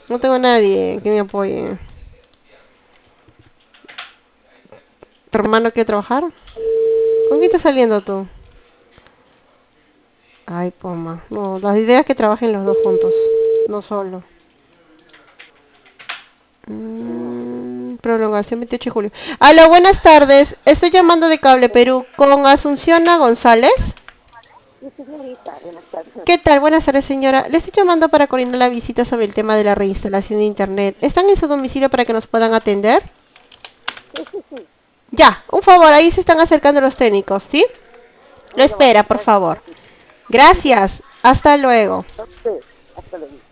No tengo nadie que me apoye. ¿Tu hermano quiere trabajar? ¿Con quién estás saliendo tú? Ay, Poma. No, la idea es que trabajen los dos juntos. No solo. Prolongación 28 de julio. Aló, buenas tardes. Estoy llamando de Cable Perú con Asunciona González. Sí, señorita, buenas tardes. ¿Qué tal? Buenas tardes, señora. Le estoy llamando para coordinar la visita sobre el tema de la reinstalación de Internet. ¿Están en su domicilio para que nos puedan atender? Sí, sí, sí. Ya, un favor, ahí se están acercando los técnicos, ¿sí? Lo Ya va, espera, por gracias, favor. señorita. Sí, gracias. Gracias. Hasta luego. A usted. Hasta luego.